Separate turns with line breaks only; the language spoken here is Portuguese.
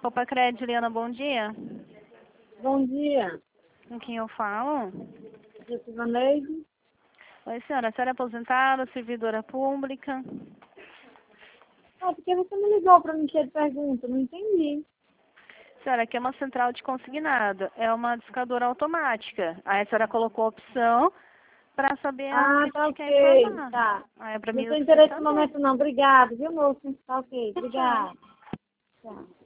Copa Crédito, Juliana, bom dia.
Bom dia,
Com quem eu falo?
Silvaneide.
Oi, senhora. A senhora é aposentada, servidora pública?
Ah, por que você me ligou para me encher de pergunta? Não entendi.
Senhora, aqui é uma central de consignado. É uma discadora automática. Aí a senhora colocou a opção para saber
Ah,
aonde
tá
quer
ok,
informar.
tá.
Aí é para
Não
mim
tem
você
interesse no
saber.
momento não. Obrigada, viu, moço? Tá ok,
Tchau.
obrigada. Tchau.